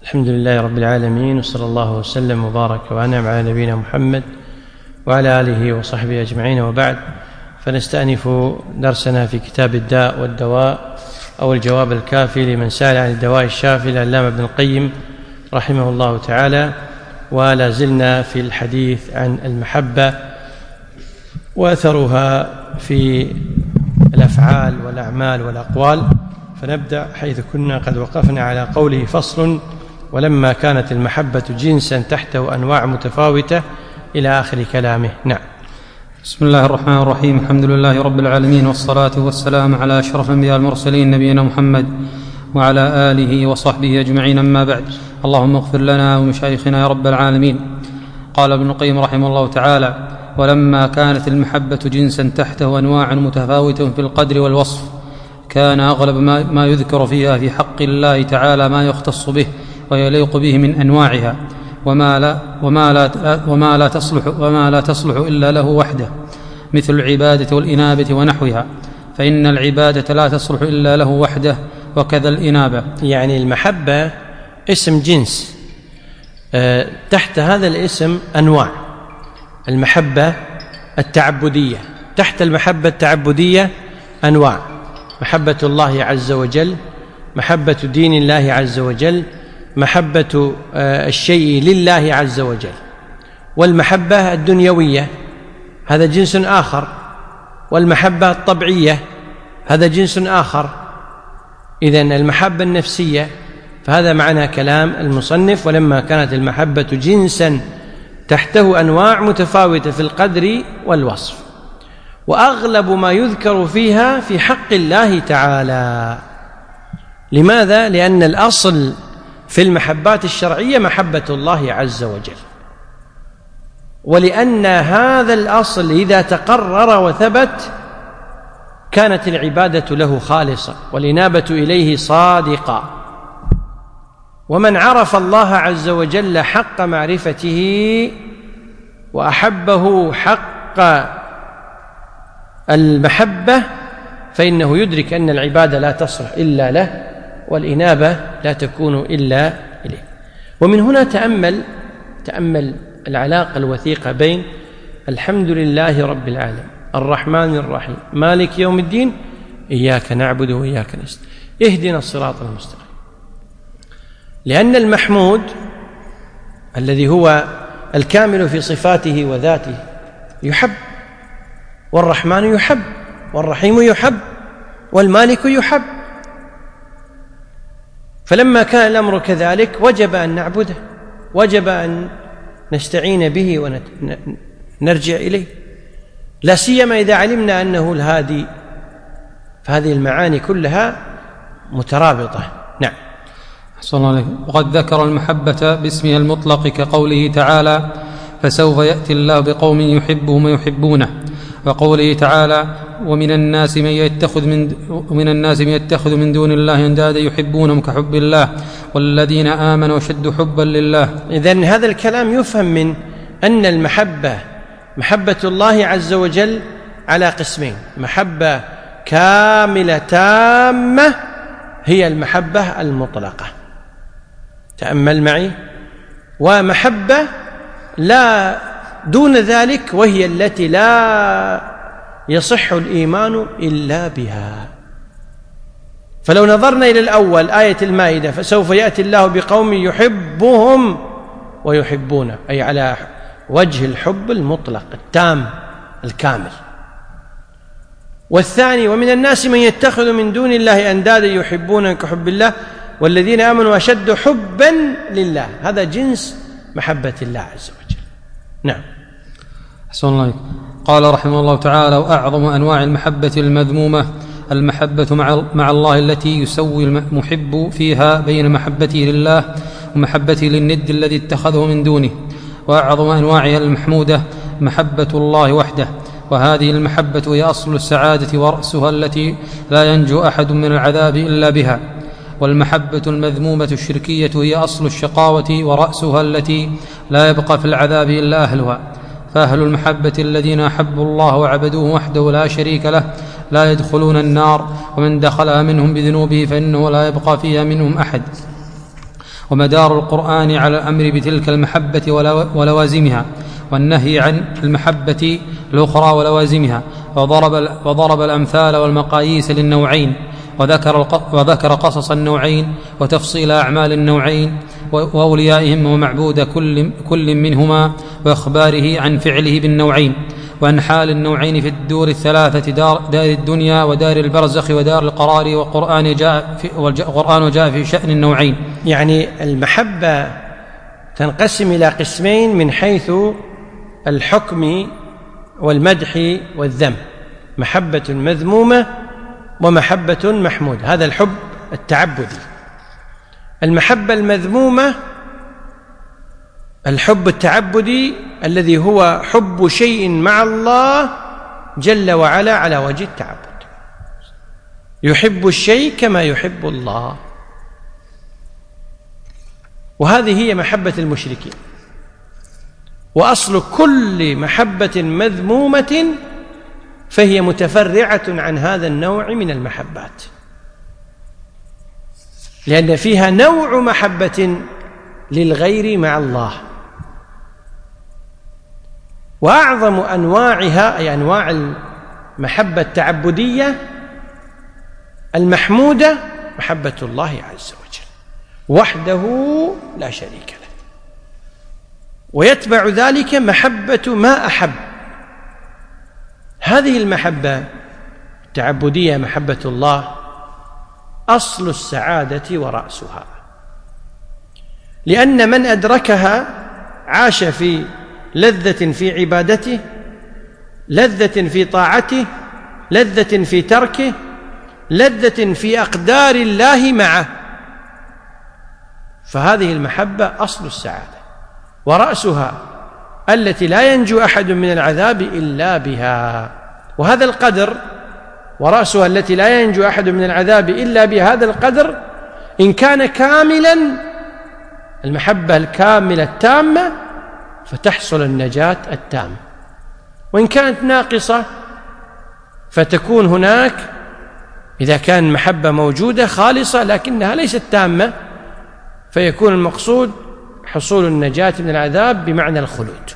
الحمد لله رب العالمين، وصلى الله وسلم وبارك وأنعم على نبينا محمد وعلى آله وصحبه أجمعين، وبعد. فنستأنف درسنا في كتاب الداء والدواء أو الجواب الكافي لمن سأل عن الدواء الشافي للعلامة ابن القيم رحمه الله تعالى. ولا زلنا في الحديث عن المحبة وأثرها في الأفعال والأعمال والأقوال، فنبدأ حيث كنا قد وقفنا على قوله: فصل: ولما كانت المحبة جنسا تحته أنواع متفاوتة، إلى آخر كلامه. نعم. بسم الله الرحمن الرحيم. الحمد لله رب العالمين، والصلاة والسلام على أشرف الأنبياء المرسلين نبينا محمد وعلى آله وصحبه أجمعين، أما بعد. اللهم اغفر لنا ومشايخنا يا رب العالمين. قال ابن القيم رحمه الله تعالى: ولما كانت المحبة جنسا تحته أنواع متفاوتة في القدر والوصف، كان أغلب ما يذكر فيها في حق الله تعالى ما يختص به ويليق به من أنواعها، وما لا تصلح إلا له وحده، مثل العبادة والإنابة ونحوها، فإن العبادة لا تصلح إلا له وحده، وكذا الإنابة. يعني المحبة اسم جنس، تحت هذا الاسم أنواع. المحبة التعبدية، تحت المحبة التعبدية أنواع: محبة الله عز وجل، محبة دين الله عز وجل، محبة الشيء لله عز وجل. والمحبة الدنيوية هذا جنس آخر، والمحبة الطبيعية هذا جنس آخر. إذن المحبة النفسية، فهذا معنى كلام المصنف: ولما كانت المحبة جنسا تحته أنواع متفاوتة في القدر والوصف، وأغلب ما يذكر فيها في حق الله تعالى. لماذا؟ لأن الأصل في المحبات الشرعية محبة الله عز وجل، ولأن هذا الأصل إذا تقرر وثبت كانت العبادة له خالصة والإنابة إليه صادقة. ومن عرف الله عز وجل حق معرفته وأحبه حق المحبة، فإنه يدرك أن العبادة لا تصلح إلا له، والإنابة لا تكون إلا إليه. ومن هنا تأمل العلاقة الوثيقة بين الحمد لله رب العالمين الرحمن الرحيم مالك يوم الدين إياك نعبد وإياك نستعين اهدنا الصراط المستقيم. لأن المحمود الذي هو الكامل في صفاته وذاته يحب، والرحمن يحب، والرحيم يحب، والمالك يحب. فلما كان الأمر كذلك وجب أن نعبده، وجب أن نستعين به ونرجع إليه، لا سيما إذا علمنا أنه الهادي. فهذه المعاني كلها مترابطة. نعم. أحسن الله عليك. وقد ذكر المحبة باسمها المطلق كقوله تعالى: فسوف يأتي الله بقوم يحبهم ويحبونه، وقوله تعالى: ومن الناس من يتخذ من دون الله أندادا يحبونهم كحب الله والذين آمنوا أشد حبا لله. إذن هذا الكلام يفهم من أن المحبة محبة الله عز وجل على قسمين: محبة كاملة تامة هي المحبة المطلقة، تأمل معي، ومحبة لا دون ذلك، وهي التي لا يصح الإيمان إلا بها. فلو نظرنا إلى الأول آية المائدة: فسوف يأتي الله بقوم يحبهم ويحبونه، أي على وجه الحب المطلق التام الكامل. والثاني: ومن الناس من يتخذ من دون الله أندادا يحبونهم كحب الله والذين آمنوا أشد حبا لله. هذا جنس محبة الله عز وجل. نعم. أحسن الله. قال رحمه الله تعالى: وأعظم أنواع المحبة المذمومة المحبة مع الله، التي يسوي المحب فيها بين محبته لله ومحبته للند الذي اتخذه من دونه. وأعظم أنواعها المحمودة محبة الله وحده، وهذه المحبة هي أصل السعادة ورأسها، التي لا ينجو أحد من العذاب إلا بها. والمحبة المذمومة الشركية هي أصل الشقاوة ورأسها، التي لا يبقى في العذاب إلا أهلها. فأهل المحبة الذين أحبوا الله وعبدوه وحده لا شريك له لا يدخلون النار، ومن دخلها منهم بذنوبه فإنه لا يبقى فيها منهم أحد. ومدار القرآن على الأمر بتلك المحبة ولوازمها، والنهي عن المحبة الأخرى ولوازمها، وضرب الأمثال والمقاييس للنوعين، وذكر قصص النوعين وتفصيل أعمال النوعين وأوليائهم ومعبود كل منهما، وإخباره عن فعله بالنوعين، وعن حال النوعين في الدور الثلاثة، دار الدنيا ودار البرزخ ودار القرار، والقرآن جاء في شأن النوعين. يعني المحبة تنقسم إلى قسمين من حيث الحكم والمدح والذم: محبة مذمومة ومحبة محمودة. هذا الحب التعبدي. المحبة المذمومة الحب التعبدي الذي هو حب شيء مع الله جل وعلا على وجه التعبد، يحب الشيء كما يحب الله، وهذه هي محبة المشركين. وأصل كل محبة مذمومة فهي متفرعة عن هذا النوع من المحبات، لأن فيها نوع محبة للغير مع الله. وأعظم أنواعها أي أنواع المحبة التعبدية المحمودة محبة الله عز وجل وحده لا شريك له، ويتبع ذلك محبة ما أحب. هذه المحبة التعبدية محبة الله أصل السعادة ورأسها، لأن من أدركها عاش في لذة في عبادته، لذة في طاعته، لذة في تركه، لذة في أقدار الله معه. فهذه المحبة أصل السعادة ورأسها التي لا ينجو أحد من العذاب إلا بها. وهذا القدر ورأسها التي لا ينجو أحد من العذاب إلا بهذا القدر إن كان كاملا، المحبة الكاملة التامة، فتحصل النجاة التامة. وإن كانت ناقصة فتكون هناك، إذا كان المحبة موجودة خالصة لكنها ليست تامة، فيكون المقصود حصول النجاة من العذاب بمعنى الخلود.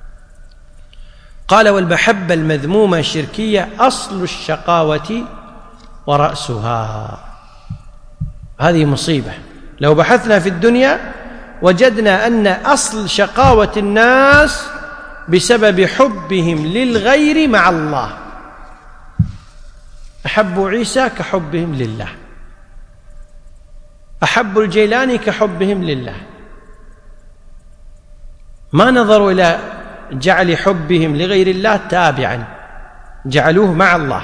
قال: والمحبة المذمومة الشركية أصل الشقاوة ورأسها. هذه مصيبة. لو بحثنا في الدنيا وجدنا أن أصل شقاوة الناس بسبب حبهم للغير مع الله. أحبوا عيسى كحبهم لله، أحبوا الجيلاني كحبهم لله، ما نظروا إلى جعل حبهم لغير الله تابعا، جعلوه مع الله.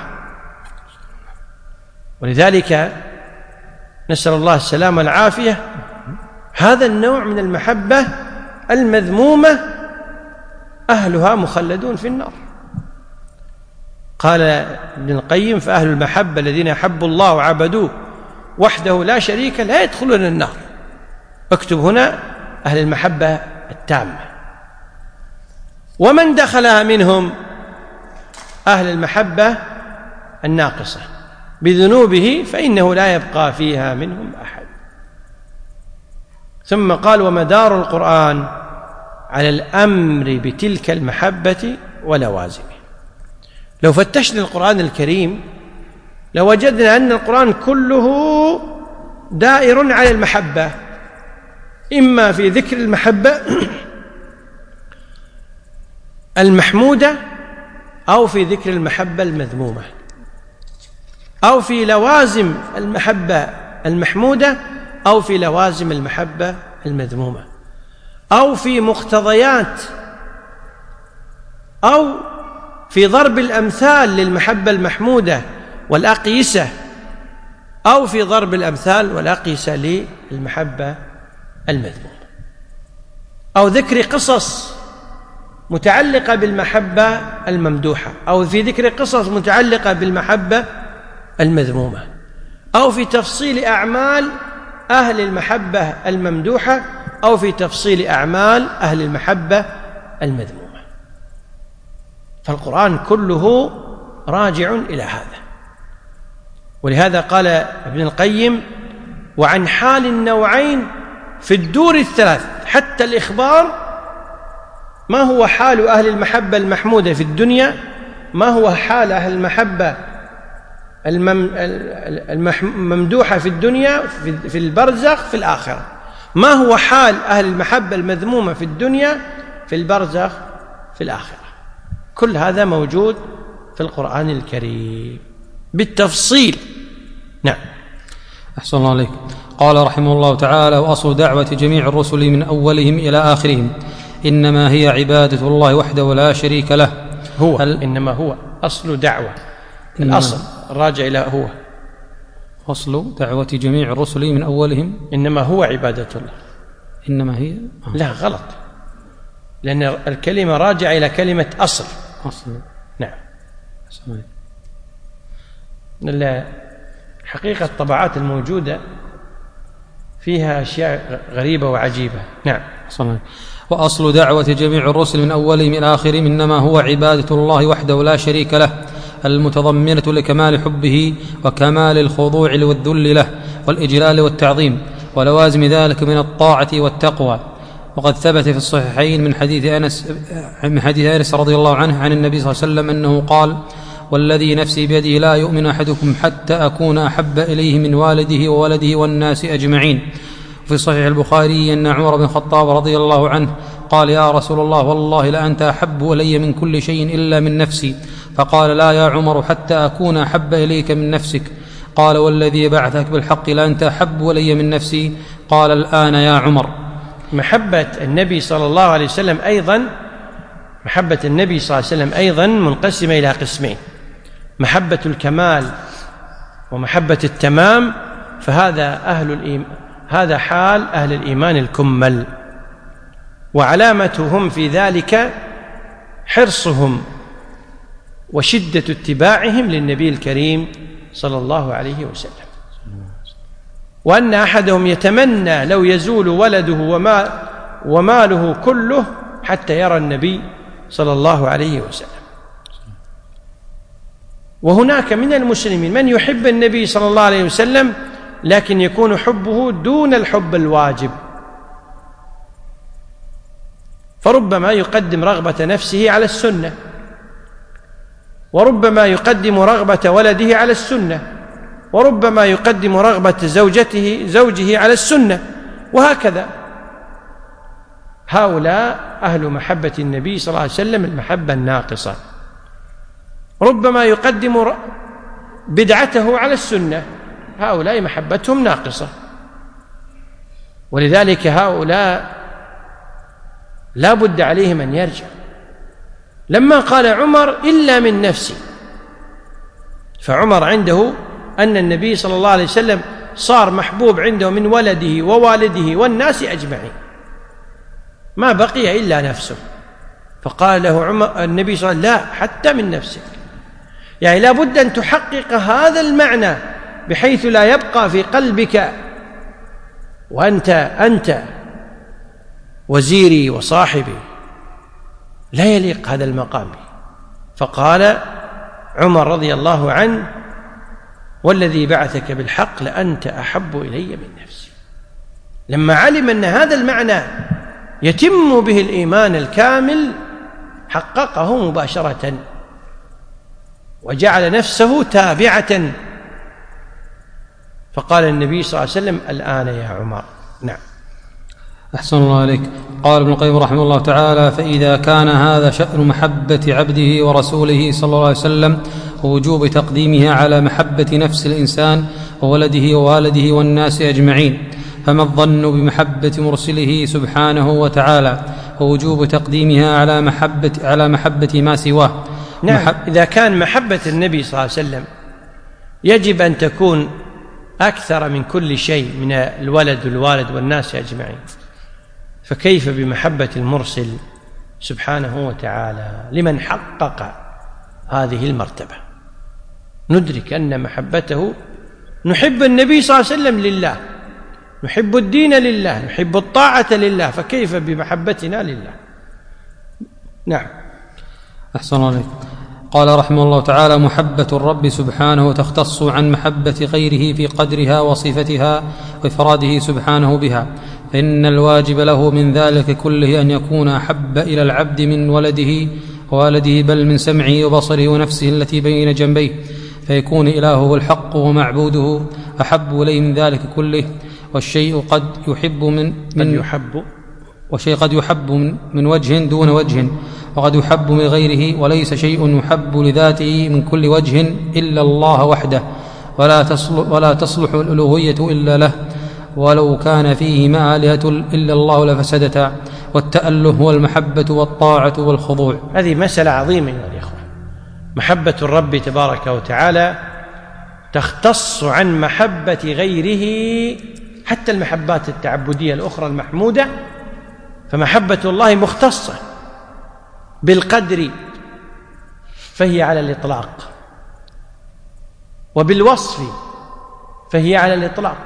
ولذلك نسأل الله السلامة والعافية. هذا النوع من المحبة المذمومة أهلها مخلدون في النار. قال ابن القيم: فأهل المحبة الذين يحبوا الله وعبدوه وحده لا شريك لا يدخلون النار. اكتب هنا أهل المحبة التامة. ومن دخلها منهم أهل المحبة الناقصة بذنوبه فإنه لا يبقى فيها منهم أحد. ثم قال: ومدار القرآن على الأمر بتلك المحبة ولوازمه. لو فتشنا القرآن الكريم لوجدنا أن القرآن كله دائر على المحبة، إما في ذكر المحبة المحمودة، أو في ذكر المحبة المذمومة، أو في لوازم المحبة المحمودة، أو في لوازم المحبة المذمومة، أو في مقتضيات، أو في ضرب الأمثال للمحبة المحمودة والأقيسة، أو في ضرب الأمثال والأقيسة للمحبة المذمومة، أو ذكر قصص متعلقة بالمحبة الممدوحة، أو في ذكر قصص متعلقة بالمحبة المذمومة، أو في تفصيل أعمال أهل المحبة الممدوحة، أو في تفصيل أعمال أهل المحبة المذمومة. فالقرآن كله راجع إلى هذا. ولهذا قال ابن القيم: وعن حال النوعين في الدور الثلاث حتى الإخبار ما هو حال أهل المحبة المحمودة في الدنيا، ما هو حال أهل المحبة الممدوحة في الدنيا في البرزخ في الآخرة، ما هو حال أهل المحبة المذمومة في الدنيا في البرزخ في الآخرة. كل هذا موجود في القرآن الكريم بالتفصيل. نعم. أحسن الله عليك. قال رحمه الله تعالى: وأصل دعوة جميع الرسل من أولهم إلى آخرهم إنما هي عبادة الله وحده لا شريك له. إنما هو أصل دعوة، الأصل الراجع إلى هو أصل دعوة جميع الرسل من أولهم إنما هو عبادة الله. إنما هي لا، غلط، لأن الكلمة راجع إلى كلمة أصل. نعم. حقيقة الطبعات الموجودة فيها أشياء غريبة وعجيبة. نعم. وأصل دعوة جميع الرسل من أولهم إلى آخرهم إنما هو عبادة الله وحده لا شريك له، المتضمنة لكمال حبه وكمال الخضوع والذل له والإجلال والتعظيم ولوازم ذلك من الطاعة والتقوى. وقد ثبت في الصحيحين من حديث أنس رضي الله عنه عن النبي صلى الله عليه وسلم أنه قال: والذي نفسي بيده لا يؤمن أحدكم حتى أكون أحب إليه من والده وولده والناس أجمعين. في صحيح البخاري أن عمر بن الخطاب رضي الله عنه قال: يا رسول الله، والله لأنت أحب إلي من كل شيء إلا من نفسي. فقال: لا يا عمر حتى أكون أحب إليك من نفسك. قال: والذي بعثك بالحق لأنت أحب إلي من نفسي. قال: الآن يا عمر. محبة النبي صلى الله عليه وسلم أيضا منقسمة إلى قسمين: محبة الكمال ومحبة التمام، هذا حال أهل الإيمان الكمل، وعلامتهم في ذلك حرصهم وشدة اتباعهم للنبي الكريم صلى الله عليه وسلم، وأن أحدهم يتمنى لو يزول ولده وماله كله حتى يرى النبي صلى الله عليه وسلم. وهناك من المسلمين من يحب النبي صلى الله عليه وسلم لكن يكون حبه دون الحب الواجب، فربما يقدم رغبة نفسه على السنة، وربما يقدم رغبة ولده على السنة، وربما يقدم رغبة زوجه على السنة، وهكذا. هؤلاء أهل محبة النبي صلى الله عليه وسلم المحبة الناقصة. ربما يقدم بدعته على السنة، هؤلاء محبتهم ناقصة. ولذلك هؤلاء لا بد عليهم أن يرجع. لما قال عمر: إلا من نفسي، فعمر عنده أن النبي صلى الله عليه وسلم صار محبوب عنده من ولده ووالده والناس أجمعين، ما بقي إلا نفسه. فقال له النبي صلى الله عليه وسلم: لا، حتى من نفسك. يعني لا بد أن تحقق هذا المعنى بحيث لا يبقى في قلبك وأنت وزيري وصاحبي، لا يليق هذا المقام. فقال عمر رضي الله عنه: والذي بعثك بالحق لأنت أحب إلي من نفسي. لما علم أن هذا المعنى يتم به الإيمان الكامل حققه مباشرة وجعل نفسه تابعة. فقال النبي صلى الله عليه وسلم: الآن يا عمر. نعم. أحسن الله عليك. قال ابن القيم رحمه الله تعالى: فإذا كان هذا شأن محبة عبده ورسوله صلى الله عليه وسلم ووجوب تقديمها على محبة نفس الإنسان وولده ووالده والناس أجمعين، فما الظن بمحبة مرسله سبحانه وتعالى ووجوب تقديمها على محبة ما سواه؟ نعم. إذا كان محبة النبي صلى الله عليه وسلم يجب أن تكون أكثر من كل شيء، من الولد والوالد والناس أجمعين، فكيف بمحبة المرسل سبحانه وتعالى لمن حقق هذه المرتبة؟ ندرك أن محبته، نحب النبي صلى الله عليه وسلم لله، نحب الدين لله، نحب الطاعة لله، فكيف بمحبتنا لله؟ نعم. أحسن الله عليك. قال رحمه الله تعالى: محبة الرب سبحانه تختص عن محبة غيره في قدرها وصفتها وإفراده سبحانه بها، فإن الواجب له من ذلك كله أن يكون أحب إلى العبد من ووالده بل من سمعه وبصره ونفسه التي بين جنبيه، فيكون إلهه الحق ومعبوده أحب إليه من ذلك كله. والشيء قد يحب من وجه دون وجه، وقد يحب من غيره، وليس شيء يحب لذاته من كل وجه إلا الله وحده، ولا تصلح الألوهية إلا له، ولو كان فيهما آلهة إلا الله لفسدتا. والتأله هو المحبة والطاعة والخضوع. هذه مسألة عظيمة يا إخوة. محبة الرب تبارك وتعالى تختص عن محبة غيره، حتى المحبات التعبدية الأخرى المحمودة، فمحبة الله مختصة بالقدر فهي على الإطلاق، وبالوصف فهي على الإطلاق.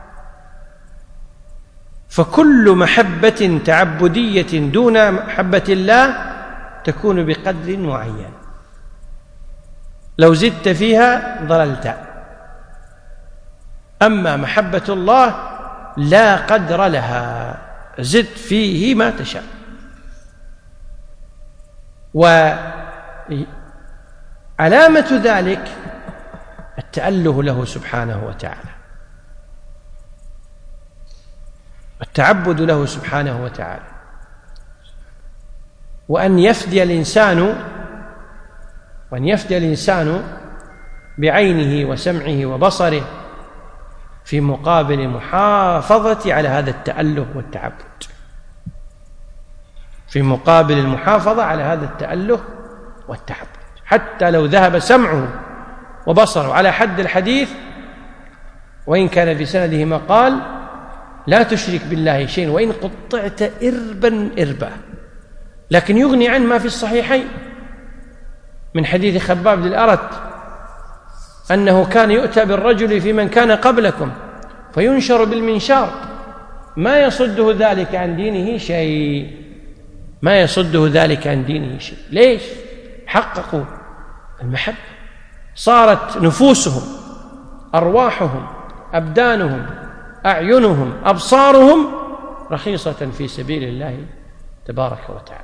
فكل محبة تعبدية دون محبة الله تكون بقدر معين، لو زدت فيها ضللت. أما محبة الله لا قدر لها، زد فيه ما تشاء. وعلامة ذلك التأله له سبحانه وتعالى، التعبد له سبحانه وتعالى، وأن يفدي الإنسان بعينه وسمعه وبصره في مقابل المحافظة على هذا التأله والتعبد، في مقابل المحافظة على هذا التأله والتعبد. حتى لو ذهب سمعه وبصره على حد الحديث، وإن كان في سنده مقال لا تشرك بالله شيء وإن قطعت إربا، لكن يغني عن ما في الصحيحين من حديث خباب بن الأرت أنه كان يؤتى بالرجل في من كان قبلكم فينشر بالمنشار ما يصده ذلك عن دينه شيء، ما يصده ذلك عن دينه شيء. ليش؟ حققوا المحبة، صارت نفوسهم، أرواحهم، أبدانهم، أعينهم، أبصارهم رخيصة في سبيل الله تبارك وتعالى.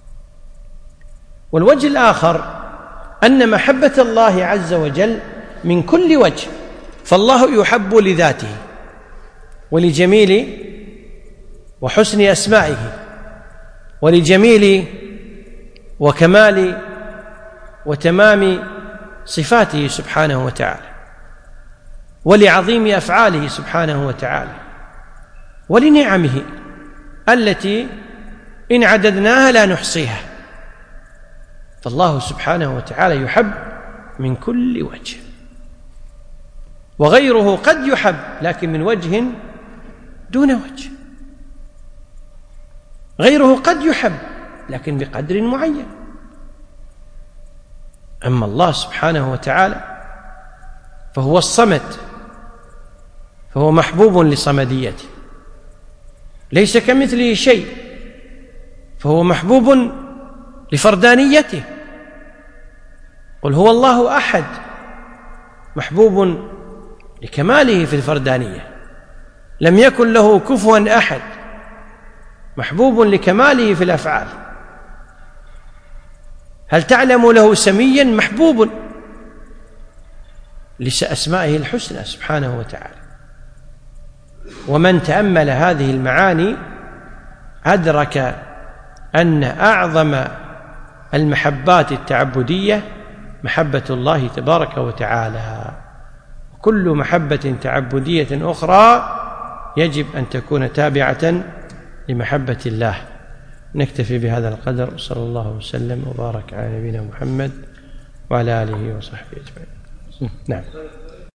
والوجه الآخر أن محبة الله عز وجل من كل وجه، فالله يحب لذاته ولجميل وحسن أسمائه ولجميل وكمال وتمام صفاته سبحانه وتعالى، ولعظيم أفعاله سبحانه وتعالى، ولنعمه التي إن عددناها لا نحصيها. فالله سبحانه وتعالى يحب من كل وجه، وغيره قد يحب لكن من وجه دون وجه، غيره قد يحب لكن بقدر معين. أما الله سبحانه وتعالى فهو الصمد، فهو محبوب لصمديته، ليس كمثله شيء، فهو محبوب لفردانيته. قل هو الله أحد، محبوب لكماله في الفردانية، لم يكن له كفوا أحد، محبوب لكماله في الأفعال. هل تعلم له سميا؟ محبوب لأسمائه الحسنى سبحانه وتعالى. ومن تأمل هذه المعاني أدرك أن أعظم المحبات التعبدية محبة الله تبارك وتعالى، وكل محبة تعبدية أخرى يجب أن تكون تابعة لمحبة الله. نكتفي بهذا القدر، صلى الله وسلم وبارك على نبينا محمد وعلى آله وصحبه أجمعين. نعم.